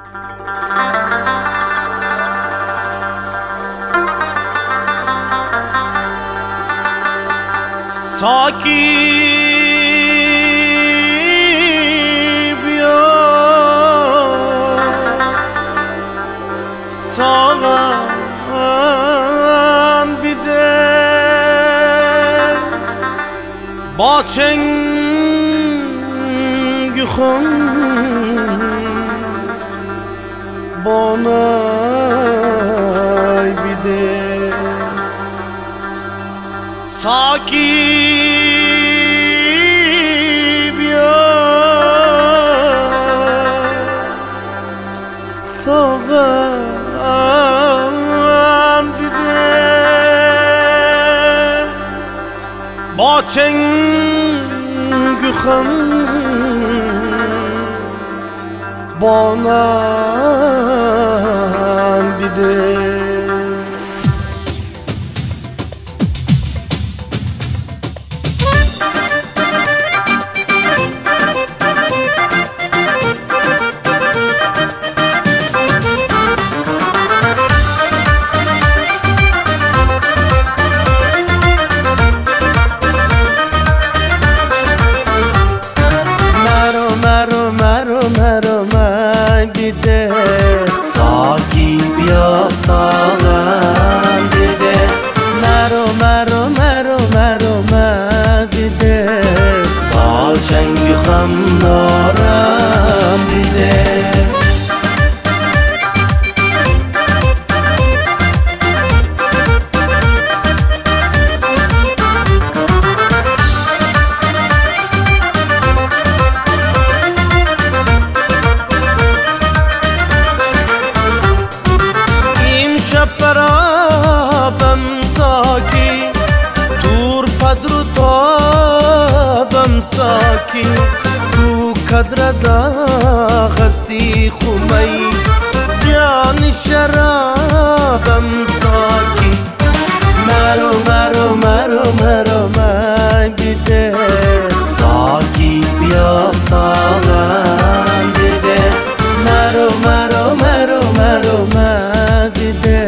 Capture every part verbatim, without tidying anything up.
ساکی بیا ساغم بیده با چنگ خون بانای بیده ساکی ساغم دیده با چنگ خم بانم بیده ساکی بیا ساغم بیده مرو مرو مرو مرو من بیده بال چنگ خم نارم بیده برابم ساکی دور پدرو تابم ساکی تو کدر دا غستی خومی جان شرابم ساکی مرو مرو مرو مرو من بیده ساکی بیا ساغم بیده مرو مرو مرو مرو من بیده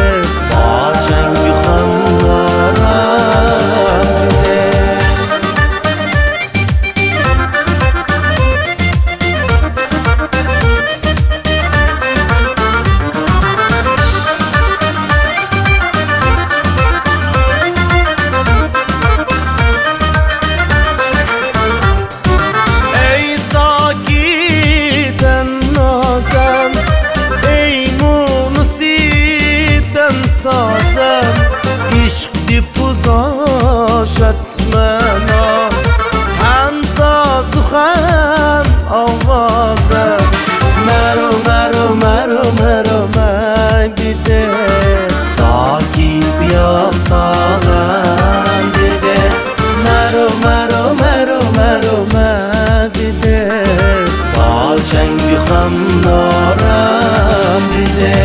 سازم عشق دیپو داشت منا هم ساز و هم آوازم مرو مرو مرو مرو من بیده ساکی بیا ساغم بیده مرو مرو مرو مرو من بیده بال چنگ خم نارم بیده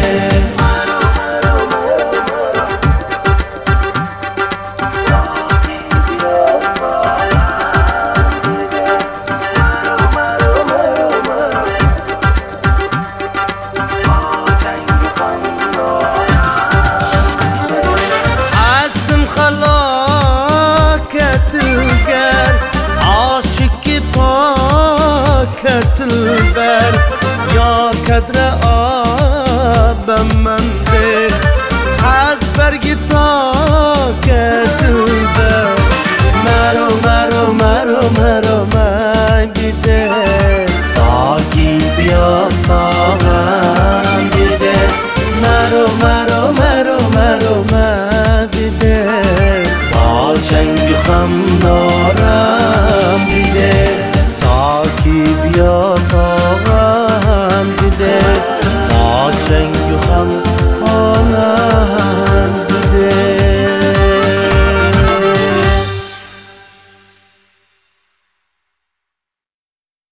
البر یا کدر